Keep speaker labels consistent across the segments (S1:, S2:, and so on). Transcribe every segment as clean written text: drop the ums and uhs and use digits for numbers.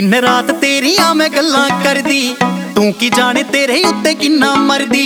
S1: दिन रात तेरियां मैं गल्लां करदी, तू की जाने तेरे उत्ते किन्ना मरदी।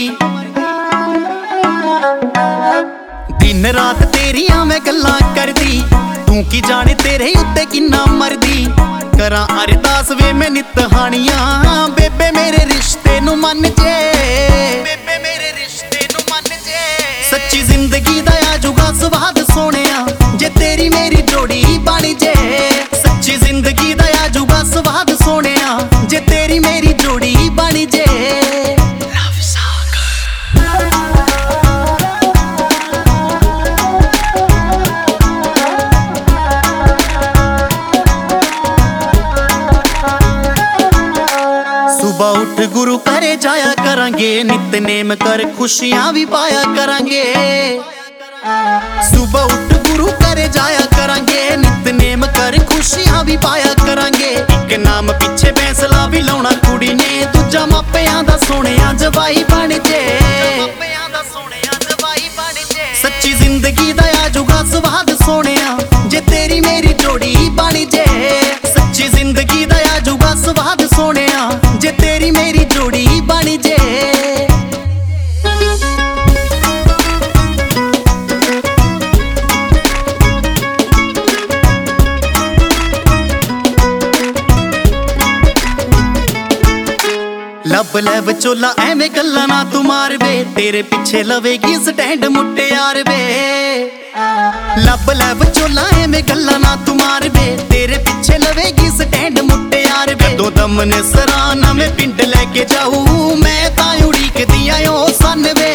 S1: दिन रात तेरियां मैं गल्लां करदी, तू की जाने तेरे उत्ते किन्ना मरदी। करां अरदास वे मैं नित हानियां, बेबे मेरे रिश्ते नू मन जे, बेबे मेरे रिश्ते नू मन जे। सच्ची जिंदगी दा आजूगा स्वाद सोहणिया, जे तेरी मेरी जोड़ी बन जे। सच्ची जिंदगी दा आजूगा स्वाद सोहणिया, जे तेरी मेरी जोड़ी बन जे। सुबह उठ गुरु घरे जाया करांगे, नितनेम कर खुशियां भी पाया करांगे। सुबह उठ गुरु घरे जाया करांगे, नितनेम कर खुशियां भी पाया करांगे। एक नाम पिछे फैसला भी लाउणा कुड़ी ने, दूजा मापियां दा सोहणिया जवाई बन जे। सच्ची जिंदगी दा आजूगा स्वाद सोहणिया, जे तेरी मेरी जोड़ी बन जे। सच्ची जिंदगी दा आजूगा स्वाद सोहणिया, जे तेरी मेरी जोड़ी बन जे। लब लै विचोला एवें गल्लां ना तू मार वे, तेरे पिछे लवेगी स्टैंड मुट्टियार वे। लब लै विचोला एवें गल्लां ना तू मार वे, तेरे पिछे लवेगी स्टैंड मुट्टियार वे। दो दमन सराना मैं पिंड लेके जाऊं, मैं तां उड़ीकदी आयो सन वे।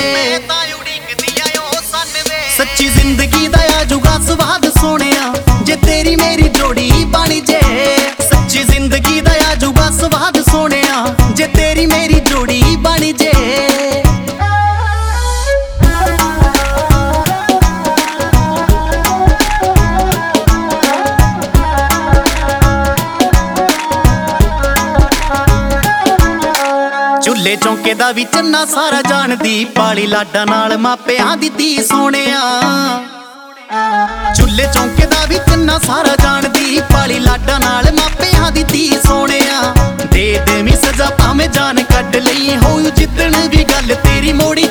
S1: सच्ची जिंदगी दा आजूगा स्वाद सोहणिया, जे तेरी मेरी जोड़ी बन जे। सच्ची जिंदगी दा आजूगा स्वाद सोहणिया, जे तेरी मेरी जोड़ी बन जे। चुल्हे चौंके दा भी चन्ना सारा जानदी, पाली लाडा नाल मापियां दी धी सोहणिया। चुल्हे चौंके दा भी चन्ना सारा जानदी, पाली लाडा नाल मापियां दी धी सोहणिया। दे देवीं सजा भावें जान कड्ड लई, होऊ जिद्दण भी गल तेरी मोड़ी